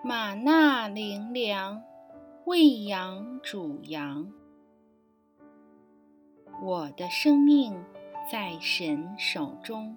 玛纳灵粮，喂养主羊。我的生命在神手中。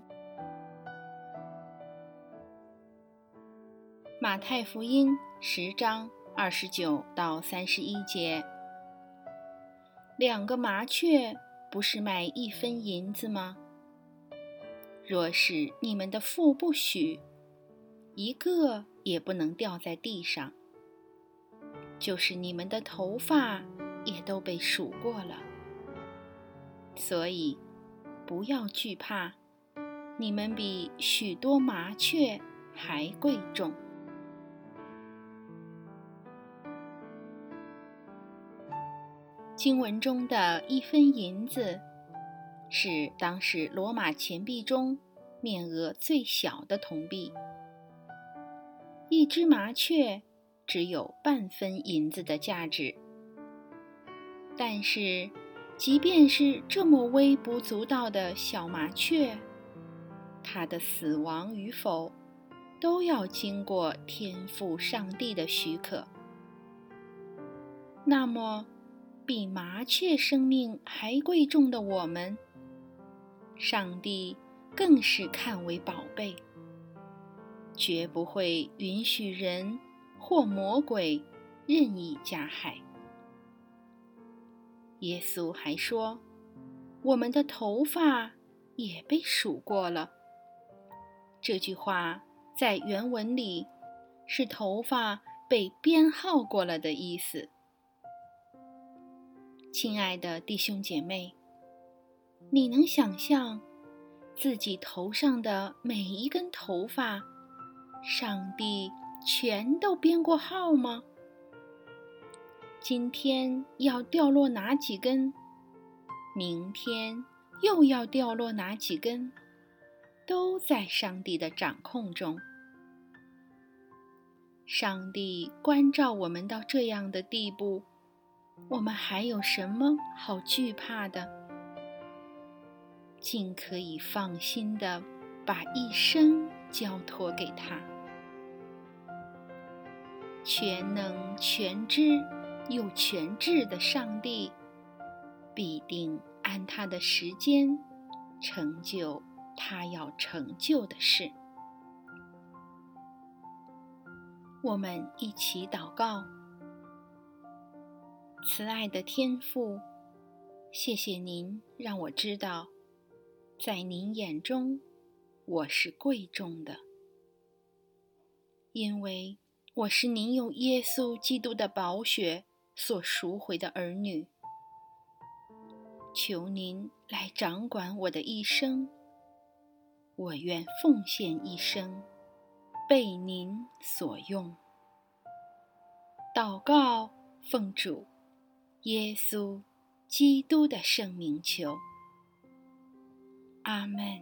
马太福音10章29到31节。2个麻雀不是卖1分银子吗？若是你们的父不许，一个也不能掉在地上。就是你们的头发也都被数过了。所以不要惧怕，你们比许多麻雀还贵重。经文中的1分银子是当时罗马钱币中面额最小的铜币。一只麻雀只有半分银子的价值。但是即便是这么微不足道的小麻雀，它的死亡与否都要经过天父上帝的许可。那么比麻雀生命还贵重的我们，上帝更是看为宝贝，绝不会允许人或魔鬼任意加害。耶稣还说，我们的头发也被数过了。这句话在原文里是头发被编号过了的意思。亲爱的弟兄姐妹，你能想象自己头上的每一根头发，上帝全都编过号吗？今天要掉落哪几根，明天又要掉落哪几根，都在上帝的掌控中。上帝关照我们到这样的地步，我们还有什么好惧怕的？尽可以放心地把一生交托给他。全能全知又全智的上帝，必定按他的时间成就他要成就的事。我们一起祷告。慈爱的天父，谢谢您让我知道，在您眼中我是贵重的，因为我是您用耶稣基督的宝血所赎回的儿女。求您来掌管我的一生，我愿奉献一生，被您所用。祷告奉主耶稣基督的圣名求，阿们。